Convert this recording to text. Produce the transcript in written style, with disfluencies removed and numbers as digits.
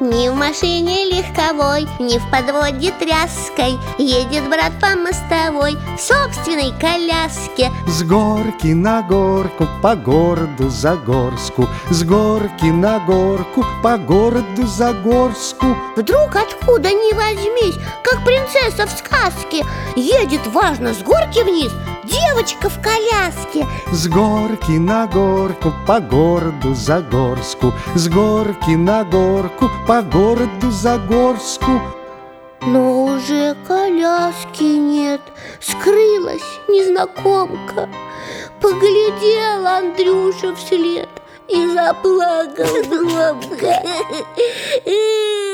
Ни в машине легковой, ни в подводе тряской едет брат по мостовой в собственной коляске. С горки на горку, по городу Загорску, с горки на горку, по городу Загорску. Вдруг откуда ни возьмись, как принцесса в сказке, едет важно с горки вниз девочка в коляске. С горки на горку, по городу Загорску, с горки на горку, по городу Загорску. Но уже коляски нет, скрылась незнакомка. Поглядел Андрюша вслед и заплакал громко.